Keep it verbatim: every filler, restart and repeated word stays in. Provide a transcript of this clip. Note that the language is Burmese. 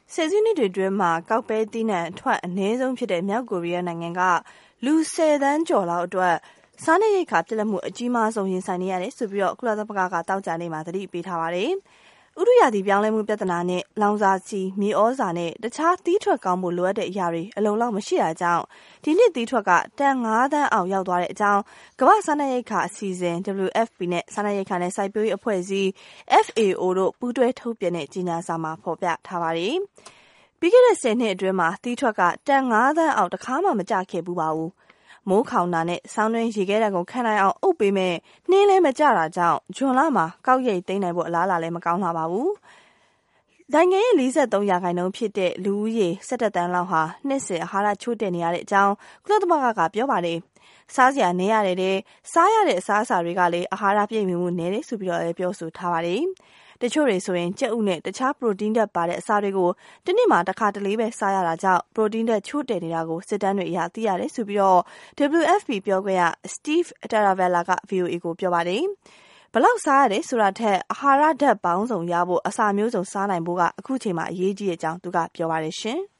ဆယ်စုနှစ်တွေအတွင်းမှာကောက်ပဲသီးနှံအထွက်အနည်းဆုံးဖြစ်တဲ့မြောက်ကိုရီးယားနိုင်ငံကလူဆယ်သန်းကျော်လောက်အတွက်စားနပ်ရိက္ခာပြတ်လတ်မှုအကြီးမားဆုံးရင်ဆိုင်နေရတယ်ဆိုပြီးတော့ကုလသမဂ္ဂကတောက်ကြနေမှာသတိပေးထားပါတယ်။ဥတုရာသီပြောင်းလဲမှုပြဿနာနဲ့လောင်စာဆီမြေဩဇာနဲ့တခြားသီးထွက်ကောင်းဖို့လိုအပ်တဲ့အရာတွေအလုံလောက်မရှိတာကြောင့်ဒီနှစ်သီးထွက်ကတန်ငါးသန်းအောင်ရောက်သွားတဲ့အကြောင်းကမ္ဘာစားနပ်ရိက္ခာအစီအစဉ် W F P နဲ့စားနပ်ရိက္ခာနဲ့စိုက်ပျိုးရေးအဖွဲ့အစည်း F A O တို့ပူးတွဲထုတ်ပြန်တဲ့ကြေညာစာမှာဖော်ပြထားပါတယ်။ပြီးခဲ့တဲ့ဆယ်နှစ်အတွင်းမှာသီးထွက်ကတန်ငါးသန်းအောင်တစ်ခါမှမကျခဲ့ဘူးပါဘူး။မိုးခေါင်တာနဲ့ဆောင်းတွင်းရေခဲတံကိုခံနိုင်အောင်အုပ်ပေးမဲ့နှင်းလဲမကြတာကြောင့်ဂျွန်လမှာကောက်ရိတ်သိမ်းနိုင်ဖို့အလားအလာလည်းမကောင်းလာပါဘူး။နိုင်ငံရဲ့၄၃ရာခိုင်နှုန်းဖြစ်တဲ့လူဦးရေ၁၁တန်းလောက်ဟာနှစ်စဉ်အာဟာရချို့တဲ့နေရတဲ့အကြောင်းကုလသမဂ္ဂကပြောပါတယ်။စားစရာနေရတဲ့စားရတဲ့အစားအစာတွေကလည်းအာဟာရပြည့်မီမှုနည်းတယ်ဆိုပြီးတော့လည်းပြောဆိုထားပါတယ်။တချို့တွေဆိုရင်ကြက်ဥနဲ့တခြားပရိုတင်းဓာတ်ပါတဲ့အစာတွေကိုတစ်နေ့မှာတစ်ခါတလေပဲစားရတာကြောင့်ပရိုတင်းဓာတ်ချို့တဲ့နေတာကိုစစ်တမ်းတွေအရသိရတယ်ဆိုပြီးတော့ W F P ပြောခွင့်ရ Steve Taravella က V O A ကိုပြောပါတယ်။ဘလောက်စားရတယ်ဆိုတာထက်အာဟာရဓာတ်ပေါင်းစုံရဖို့အစာမျိုးစုံစားနိုင်ဖို့ကအခုချိန်မှာအရေးကြီးတဲ့အကြောင်းသူကပြောပါတယ်ရှင်။